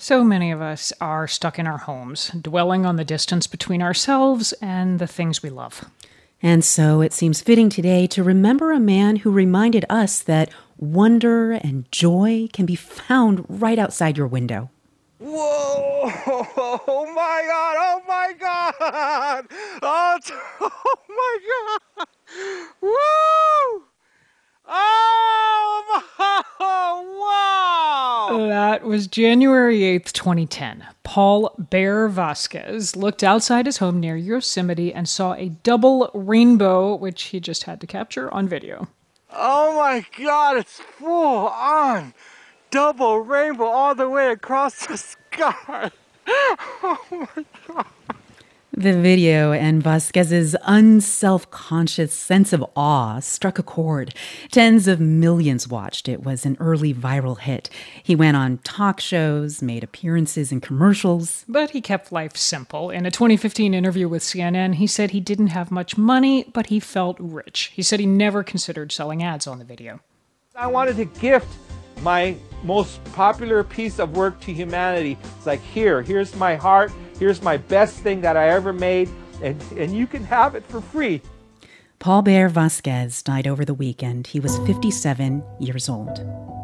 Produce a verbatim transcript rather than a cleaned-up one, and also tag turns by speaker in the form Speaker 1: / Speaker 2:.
Speaker 1: So many of us are stuck in our homes, dwelling on the distance between ourselves and the things we love.
Speaker 2: And so it seems fitting today to remember a man who reminded us that wonder and joy can be found right outside your window.
Speaker 3: Whoa! Oh my God! Oh my God! Oh, t- oh my God! Woo! Oh my! Wow!
Speaker 1: That was January eighth, twenty ten. Paul Bear Vasquez looked outside his home near Yosemite and saw a double rainbow, which he just had to capture on video.
Speaker 3: Oh my God! It's full on double rainbow all the way across the sky. Oh my God!
Speaker 2: The video and Vasquez's unself-conscious sense of awe struck a chord. Tens of millions watched. It was an early viral hit. He went on talk shows, made appearances in commercials.
Speaker 1: But he kept life simple. In a twenty fifteen interview with C N N, he said he didn't have much money, but he felt rich. He said he never considered selling ads on the video.
Speaker 3: I wanted to gift my most popular piece of work to humanity. It's like, here, here's my heart. Here's my best thing that I ever made, and, and you can have it for free.
Speaker 2: Paul Bear Vasquez died over the weekend. He was fifty-seven years old.